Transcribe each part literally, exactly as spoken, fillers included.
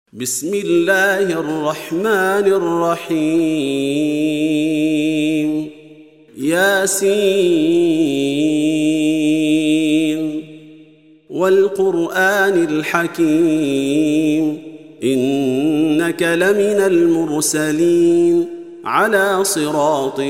بسم الله الرحمن الرحيم ياسين والقرآن الحكيم إنك لمن المرسلين على صراط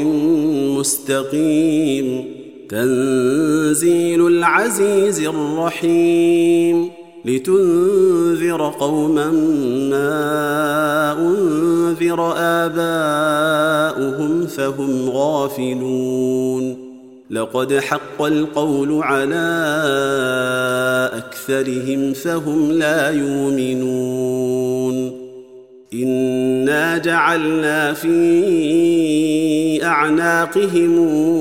مستقيم تنزيل العزيز الرحيم لتنذر قوما ما أنذر آباؤهم فهم غافلون لقد حق القول على أكثرهم فهم لا يؤمنون إنا جعلنا في أعناقهم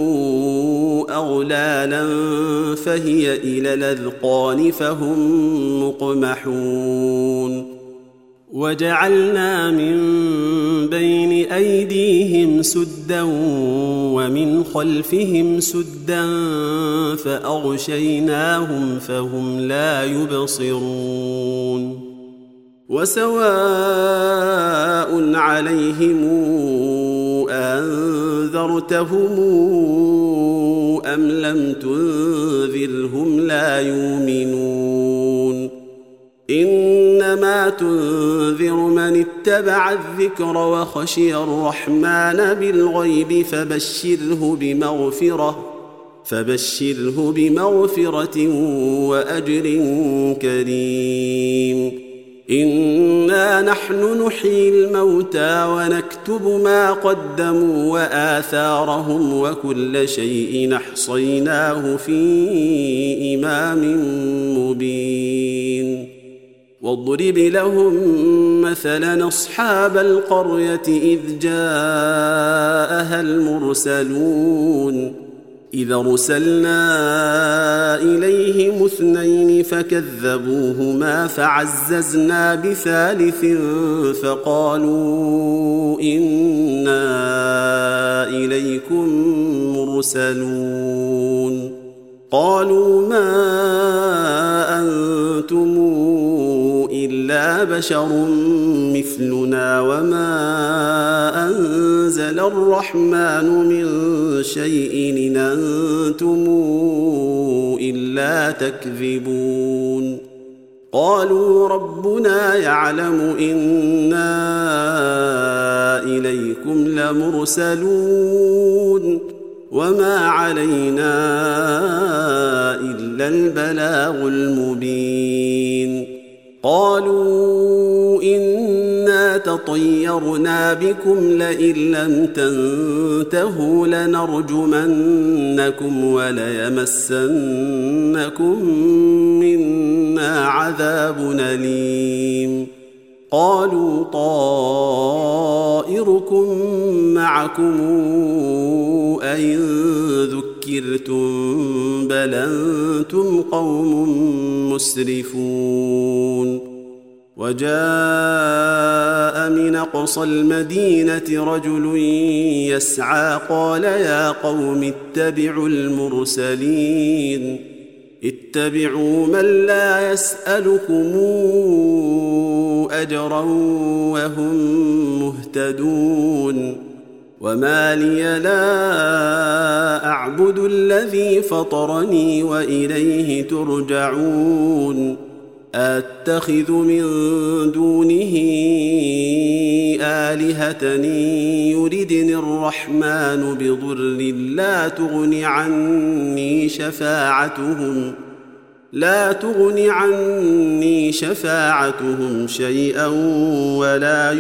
أغلالا فهي إلى الأذقان فهم مقمحون وجعلنا من بين أيديهم سدا ومن خلفهم سدا فأغشيناهم فهم لا يبصرون وسواء عليهم أنذرتهم أم لم تنذرهم لا يؤمنون إنما تنذر من اتبع الذكر وخشي الرحمن بالغيب فبشره بمغفرة فبشره بمغفرة وأجر كريم إنا نحن نحيي الموتى ونكتب ما قدموا وآثارهم وكل شيء أحصيناه في إمام مبين واضرب لهم مثلا أصحاب القرية إذ جاءها المرسلون إذا أرسلنا إليهم اثنين فكذبوهما فعززنا بثالث فقالوا إنا إليكم مرسلون قالوا ما أنتم إلا بشر مثلنا وما أنزل الرحمن من شيء إن أنتم إلا تكذبون قالوا ربنا يعلم إنا إليكم لمرسلون وما علينا إلا البلاغ المبين قالوا إنا تطيرنا بكم لئن لم تنتهوا لنرجمنكم وليمسنكم منا عذاب أليم قالوا طائركم معكم أئن ذكرتم بل أنتم قوم مسرفون وجاء من أقصى المدينة رجل يسعى قال يا قوم اتبعوا المرسلين اتبعوا من لا يسألكم أجرا وهم مهتدون وما لي لا أعبد الذي فطرني وإليه ترجعون أتخذ من دونه آلهة يردني الرحمن بضر لا تغن عني شفاعتهم لا تغن عني شفاعتهم شيئا ولا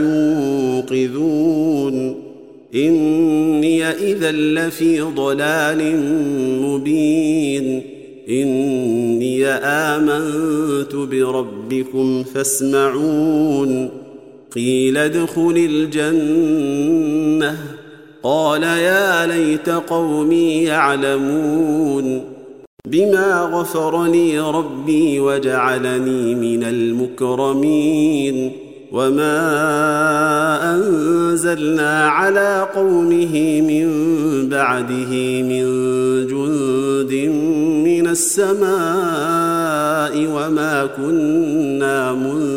ينقذون إني إذا لفي ضلال مبين إني آمنت بربكم فاسمعون قيل ادخل الجنة قال يا ليت قومي يعلمون بما غفر لي ربي وجعلني من المكرمين وما أنزلنا على قومه من بعده من جند من السماء وما كنا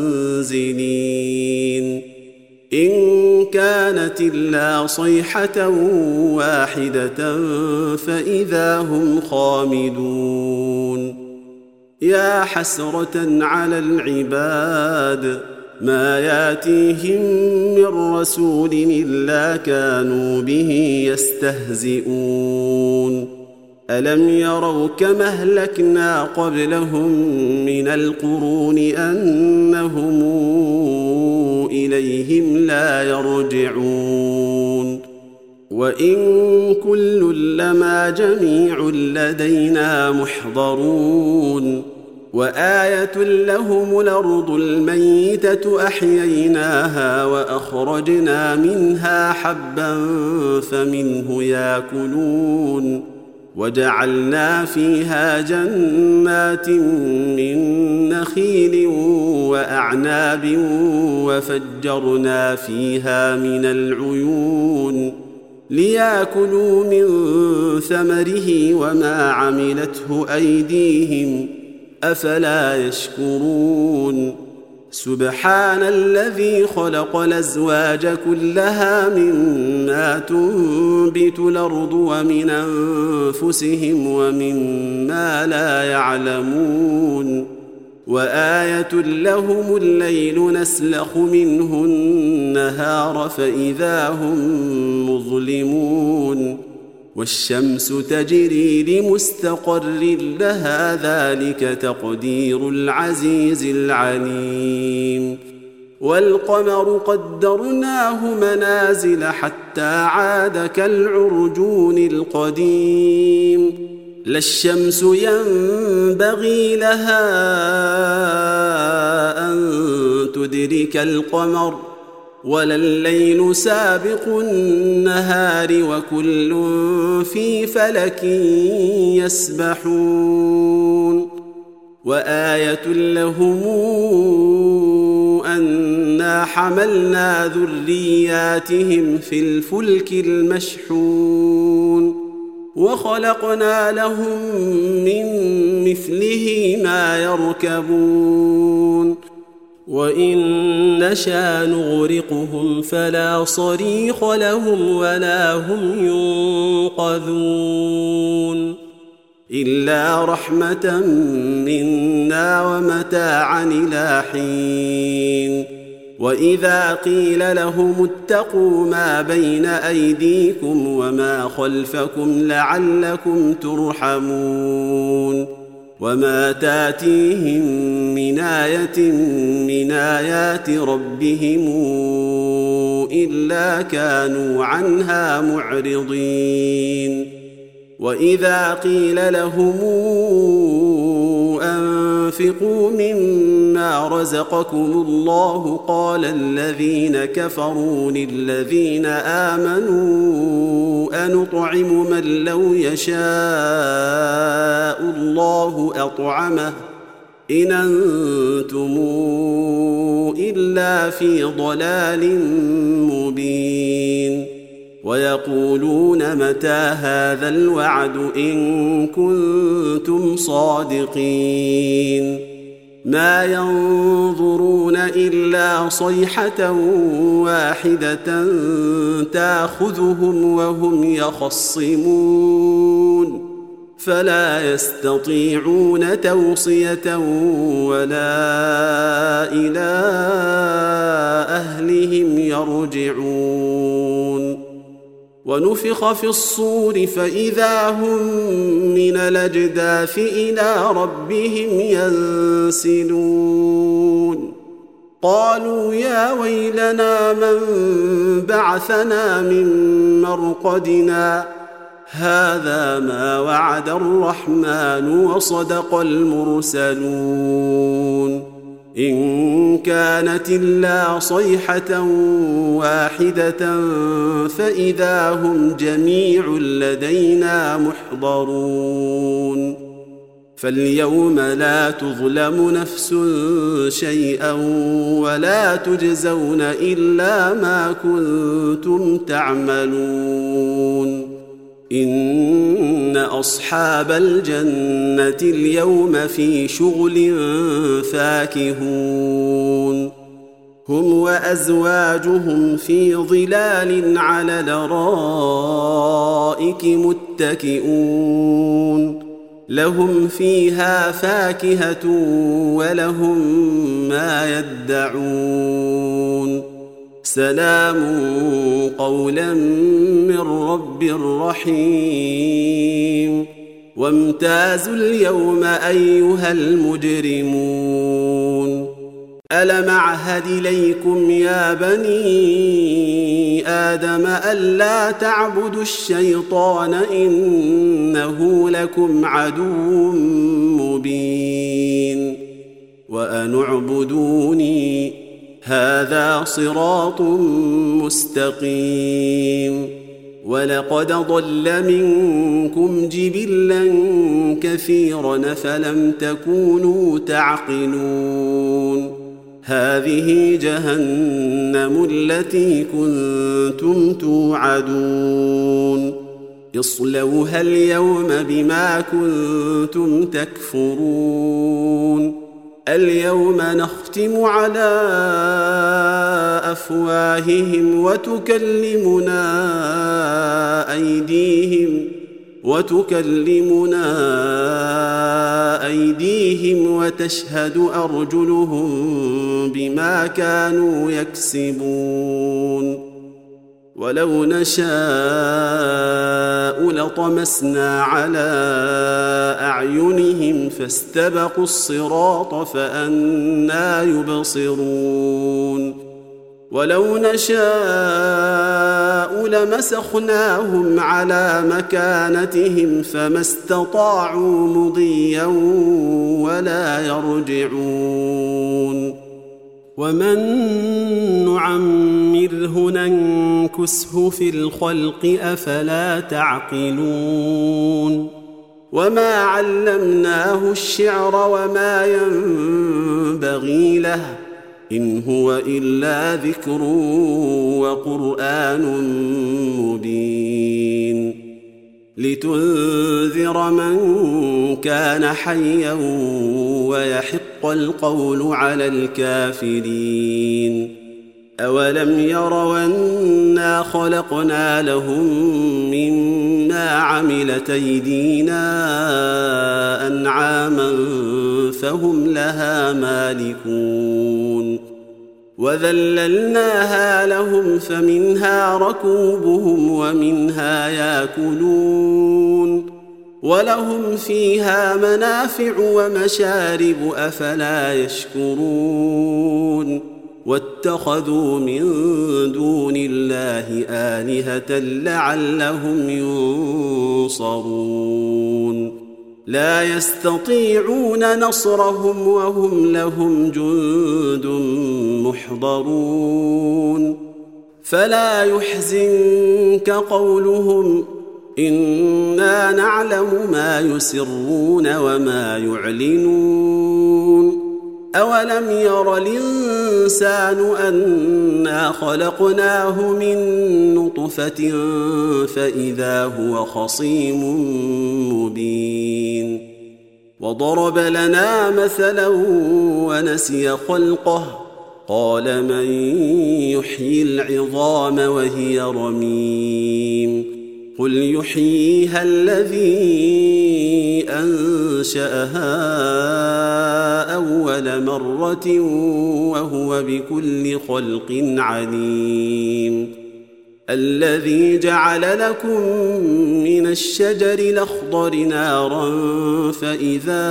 منزلين إن كانت إلا صيحة واحدة فإذا هم خامدون يا حسرة على العباد ما ياتيهم من رسول إلا كانوا به يستهزئون ألم يروا كما أهلكنا قبلهم من القرون أنهم إليهم لا يرجعون وإن كل لما جميع لدينا محضرون وآية لهم الأرض الميتة أحييناها وأخرجنا منها حبا فمنه يأكلون وجعلنا فيها جنات من نخيل وأعناب وفجرنا فيها من العيون ليأكلوا من ثمره وما عملته أيديهم أفلا يشكرون سبحان الذي خلق الأزواج كلها مما تنبت الأرض ومن أنفسهم ومما لا يعلمون وآية لهم الليل نسلخ منه النهار فإذا هم مظلمون والشمس تجري لمستقر لها ذلك تقدير العزيز العليم والقمر قدرناه منازل حتى عاد كالعرجون القديم لا الشمس ينبغي لها أن تدرك القمر ولا الليل سابق النهار وكل في فلك يسبحون وآية لهم أنا حملنا ذرياتهم في الفلك المشحون وخلقنا لهم من مثله ما يركبون وإن نشأ نغرقهم فلا صريخ لهم ولا هم ينقذون إلا رحمة منا ومتاعا إلى حين وإذا قيل لهم اتقوا ما بين أيديكم وما خلفكم لعلكم ترحمون وما تاتيهم من آية من آيات ربهم إلا كانوا عنها معرضين وإذا قيل لهم أنفقوا مما رزقكم الله قال الذين كفروا للذين آمنوا أنطعم من لو يشاء الله أطعمه إن أنتم إلا في ضلال مبين ويقولون متى هذا الوعد إن كنتم صادقين ما ينظرون إلا صيحة واحدة تأخذهم وهم يخصمون فلا يستطيعون توصية ولا إلى أهلهم يرجعون ونفخ في الصور فإذا هم من الأجداث إلى ربهم ينسلون قالوا يا ويلنا من بعثنا من مرقدنا هذا ما وعد الرحمن وصدق المرسلون إن كانت إلا صيحة واحدة فإذا هم جميع لدينا محضرون فاليوم لا تظلم نفس شيئا ولا تجزون إلا ما كنتم تعملون إن أصحاب الجنة اليوم في شغل فاكهون هم وأزواجهم في ظلال على الأرائك متكئون لهم فيها فاكهة ولهم ما يدعون سلام قولا من رب رحيم وامتازوا اليوم أيها المجرمون ألم أعهد إليكم يا بني آدم ألا تعبدوا الشيطان إنه لكم عدو مبين وأن اعبدوني هذا صراط مستقيم ولقد ضل منكم جبلا كثيرا فلم تكونوا تعقلون هذه جهنم التي كنتم توعدون اصلوها اليوم بما كنتم تكفرون اليوم نختم على أفواههم وتكلمنا أيديهم وتكلمنا أيديهم وتشهد أرجلهم بما كانوا يكسبون ولو نشاء لطمسنا على أعينهم فاستبقوا الصراط فأنى يبصرون ولو نشاء لمسخناهم على مكانتهم فما استطاعوا مضيا ولا يرجعون ومن نعمره ننكسه في الخلق أفلا تعقلون وما علمناه الشعر وما ينبغي له إن هو إلا ذكر وقرآن مبين لتنذر من كان حيا ويحق القول على الكافرين أولم يروا أنا خلقنا لهم مما عملت أيدينا أنعاما فهم لها مالكون وذللناها لهم فمنها ركوبهم ومنها ياكلون ولهم فيها منافع ومشارب أفلا يشكرون واتخذوا من دون الله آلهة لعلهم ينصرون لا يستطيعون نصرهم وهم لهم جند محضرون فلا يحزنك قولهم إنا نعلم ما يسرون وما يعلنون أولم ير الإنسان أنا خلقناه من نطفة فإذا هو خصيم مبين وضرب لنا مثلا ونسي خلقه قال من يحيي العظام وهي رميم قل يحييها الذي أنشأها أول مرة وهو بكل خلق عليم الذي جعل لكم من الشجر الأخضر نارا فإذا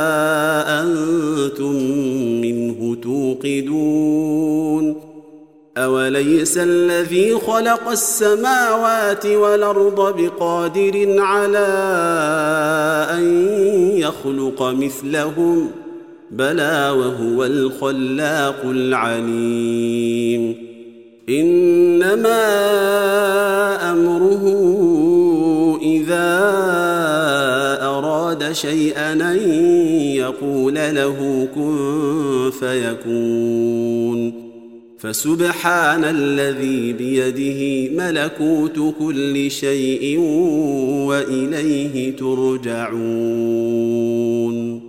أنتم منه توقدون أوليس الذي خلق السماوات والأرض بقادر على أن يخلق مثلهم بلى وهو الخلاق العليم إنما أمره إذا أراد أراد شيئا أن يقول له كن فيكون فسبحان الذي بيده ملكوت كل شيء وإليه ترجعون